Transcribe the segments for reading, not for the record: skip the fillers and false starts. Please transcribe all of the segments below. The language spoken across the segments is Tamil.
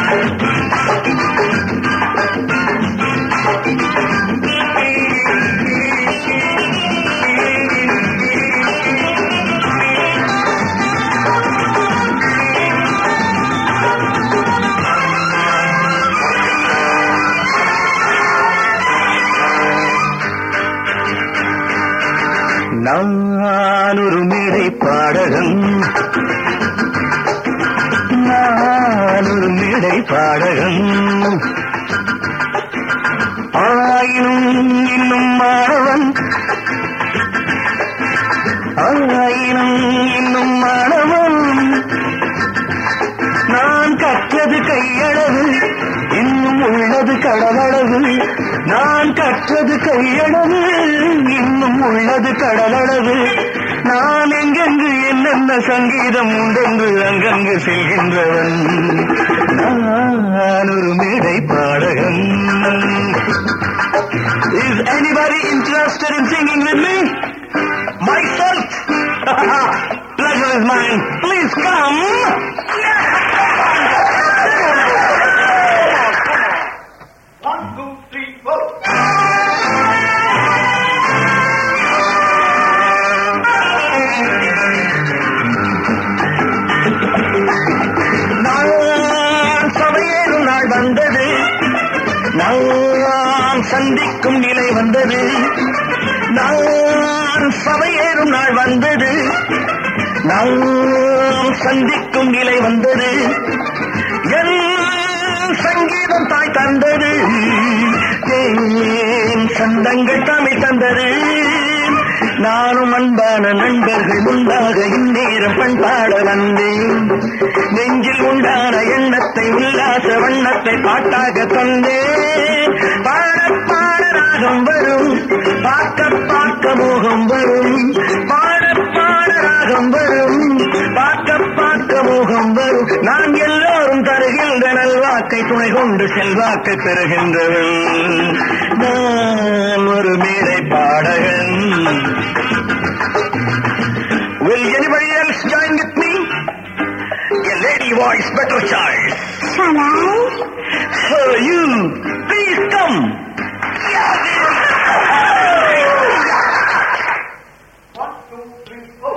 நான் ஒரு மேடை பாடகன், நான் ஒரு மேடை பாடகன். ஆயினும் இன்னும் மாணவன், ஆயினும் இன்னும் மாணவன். நான் கற்றது கையளவு, இன்னும் உள்ளது கடலளவு. நான் கற்றது கையளவு, இன்னும் உள்ளது கடலளவு. நான் எங்கெங்கு என்னென்ன சங்கீதம் உண்டென்று அங்கங்கு செல்கின்றவன். நான் ஒரு மேடை பாடகன். Is anybody interested in singing with me? Myself? Pleasure is mine. Please come. One, two, three, four. நான் சபையேறும் நாள் வந்தது, நான் சந்திக்கும் நிலை வந்தது. நான் சபையேறும் நாள் வந்தது, நான் சந்திக்கும் நிலை வந்தது. என் சங்கீதம் தாய் தந்தது, என் சந்தங்கள் தமிழ் தந்தது. நானும் அன்பான நண்பர்கள் உண்டாக இந்நேரம் பண்பாட வந்தேன். நெஞ்சில் உண்டான எண்ணத்தை உல்லாச வண்ணத்தை பாட்டாக தந்தேன். பாட பாட ராகம் வரும், பார்க்க பார்க்க மோகம் வரும். பாட பாட ராகம் வரும், பார்க்க பார்க்க மோகம் வரும். நான் எல்லோரும் தருகின்ற நல்வாக்கை துணை கொண்டு செல்வாக்கை பெறுகின்றவன். நான் ஒரு மேடை பாடகன். Will anybody else join with me? A lady voice better choice. Shall I? So you, please come. One, two, three, four.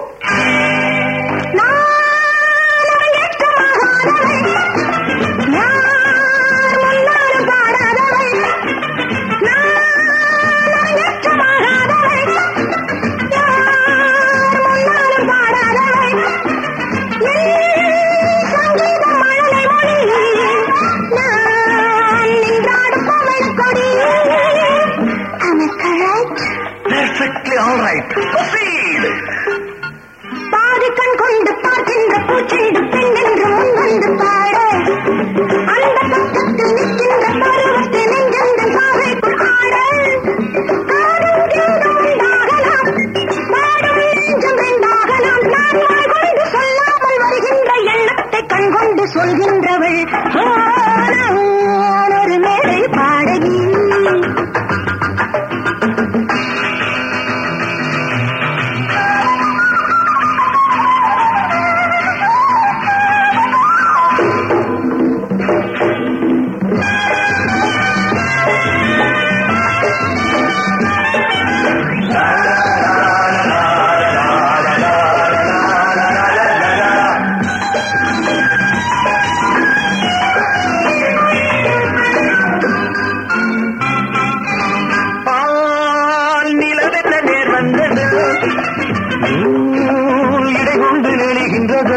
Perfectly all right. Proceed. பாதி கண் கொண்டு பார்க்கின்ற பூச்செண்டு பெண் என்று முன் வந்து பாட, அந்த பக்கத்தில் நிற்கின்ற பருவத்தை நெஞ்செந்த பாவைக்குள் ஆட. காடும் கீடும் உண்டாகலாம், பாடும் நெஞ்சம் ரெண்டாகலாம். நான் வாய் கொண்டு சொல்லாமல் வருகின்ற எண்ணத்தை கண் கொண்டு சொல்கின்றவள். நான் ஒரு மேடை பாடகி. இடை கொண்டு நெழுகின்றது,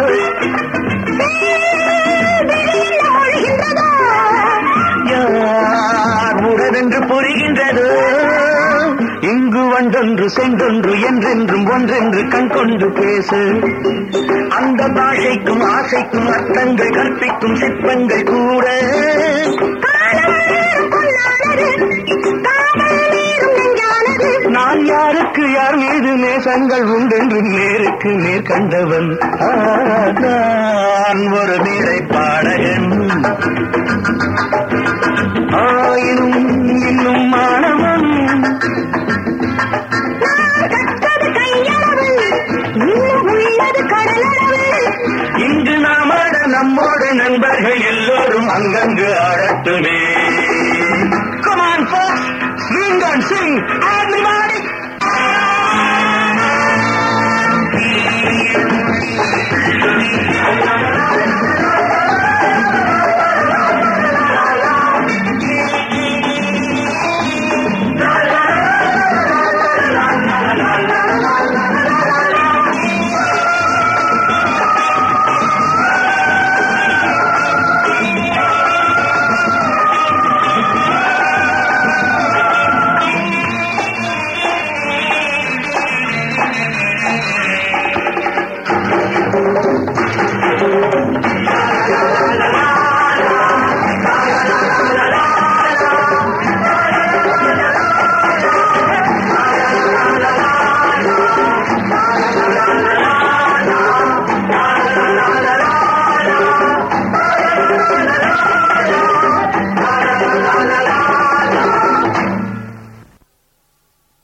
யார் உடனென்று புரிகின்றது. இங்கு ஒன்றொன்று சென்றொன்று என்றென்றும் ஒன்றென்று கண் கொண்டு பேசு. அந்த பாஷைக்கும் ஆசைக்கும் அர்த்தங்கள் கற்பிக்கும் சிற்பங்கள் கூட. நான் யாருக்கு யார் மீது நேசங்கள் உண்டென்று நேருக்கு நேர் கண்டவன். நான் ஒரு மேடை பாடகன், ஆயினும் இன்னும் மாணவன். இங்கு நாமாட நம்மோடு நண்பர்கள் எல்லோரும் அங்கங்கு ஆடட்டுமே. Come on folks, swing and sing, everybody.